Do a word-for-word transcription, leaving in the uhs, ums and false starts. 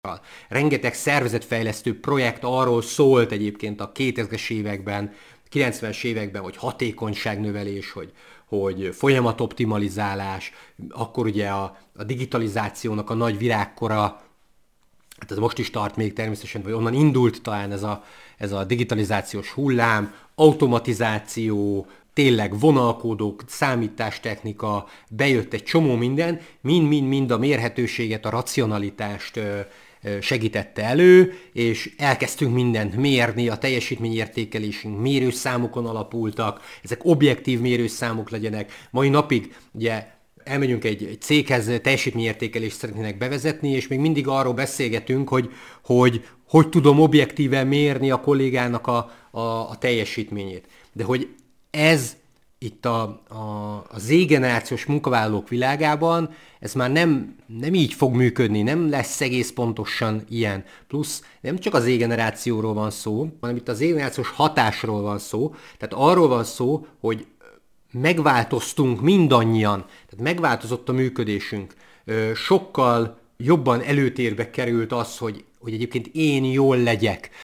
Rengeteg szervezetfejlesztő projekt arról szólt egyébként a kétezres években, kilencvenes években, hogy hatékonyságnövelés, hogy, hogy folyamatoptimalizálás, akkor ugye a, a digitalizációnak a nagy virágkora, hát ez most is tart még természetesen, vagy onnan indult talán ez a, ez a digitalizációs hullám, automatizáció, tényleg vonalkódók, számítástechnika, bejött egy csomó minden, mind-mind-mind a mérhetőséget, a racionalitást segítette elő, és elkezdtünk mindent mérni, a teljesítményértékelésünk mérőszámokon alapultak, ezek objektív mérőszámok legyenek. Mai napig ugye elmegyünk egy, egy céghez, teljesítményértékelést szeretnének bevezetni, és még mindig arról beszélgetünk, hogy hogy, hogy tudom objektíven mérni a kollégának a, a, a teljesítményét. De hogy ez itt a, a, a Z-generációs munkavállalók világában, ez már nem, nem így fog működni, nem lesz egész pontosan ilyen. Plusz nem csak az Z-generációról van szó, hanem itt az Z-generációs hatásról van szó, tehát arról van szó, hogy megváltoztunk mindannyian, tehát megváltozott a működésünk. Sokkal jobban előtérbe került az, hogy, hogy egyébként én jól legyek,